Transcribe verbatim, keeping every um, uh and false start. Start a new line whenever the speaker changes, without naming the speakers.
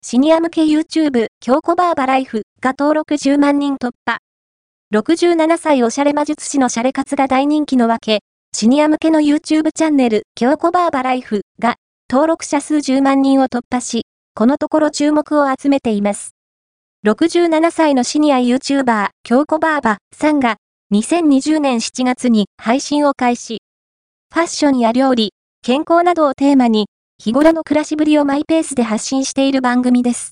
シニア向け YouTube 京子バーバライフが登録じゅうまんにん突破。ろくじゅうななさいおしゃれ魔術師のシャレ活が大人気のわけ、シニア向けの YouTube チャンネル京子バーバライフが登録者数じゅうまんにんを突破し、このところ注目を集めています。ろくじゅうななさいのシニア YouTuber 京子バーバさんがにせんにじゅうねんしちがつに配信を開始。ファッションや料理、健康などをテーマに、日頃の暮らしぶりをマイペースで発信している番組です。